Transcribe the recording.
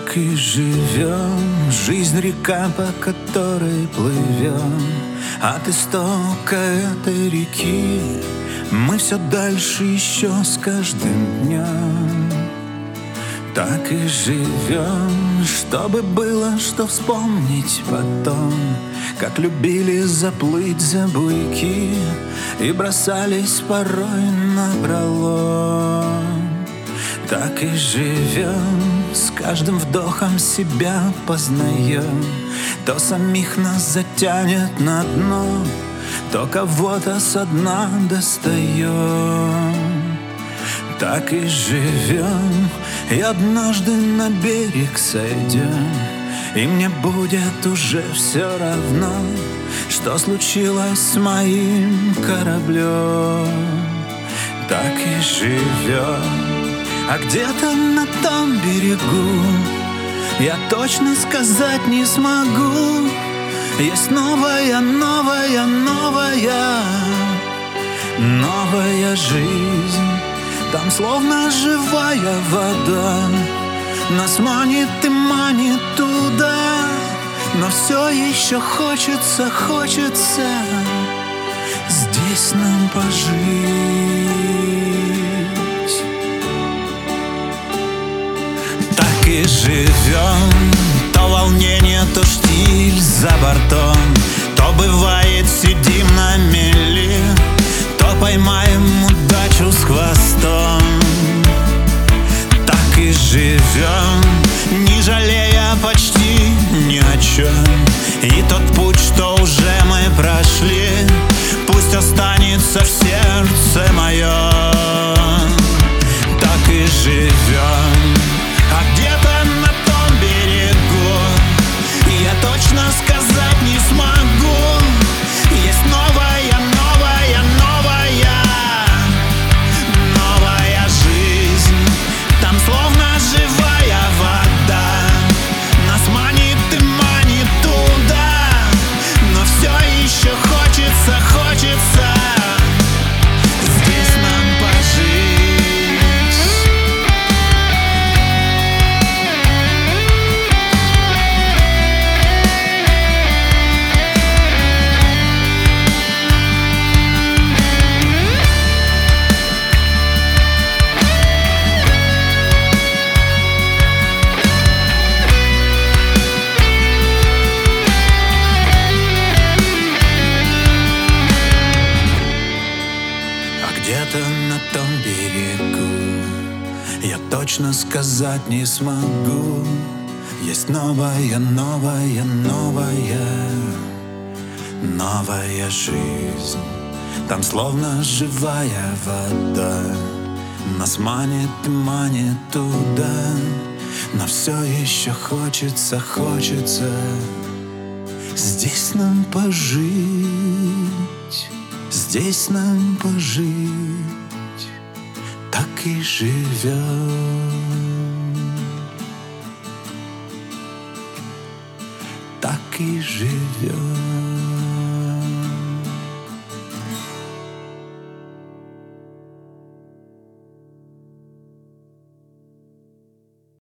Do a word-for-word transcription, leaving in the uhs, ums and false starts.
Так и живем, жизнь река, по которой плывем. От истока этой реки мы все дальше еще с каждым днем. Так и живем, чтобы было что вспомнить потом, как любили заплыть за буйки и бросались порой напролом. Так и живем, с каждым вдохом себя познаем. То самих нас затянет на дно, то кого-то со дна достаем. Так и живем, и однажды на берег сойдем, и мне будет уже все равно, что случилось с моим кораблем. Так и живем, а где-то на том берегу я точно сказать не смогу. Есть новая, новая, новая, новая жизнь. Там словно живая вода нас манит и манит туда. Но все еще хочется, хочется здесь нам пожить. Так и живем, то волнение, то штиль за бортом, то бывает сидим на мели, то поймаем удачу с хвостом. Так и живем, не жалея почти ни о чем. И тот путь, что уже мы прошли, пусть останется в сердце моем. Так и живем, а где-то на том берегу я точно сказать не смогу. Есть новая, новая, новая, новая жизнь. Там словно живая вода нас манит и манит туда. Но все еще хочется, хочется здесь нам пожить. Где-то на том берегу я точно сказать не смогу. Есть новая, новая, новая, новая жизнь. Там словно живая вода нас манит и манит туда. Но все еще хочется, хочется здесь нам пожить. Здесь нам пожить, так и живем, так и живем.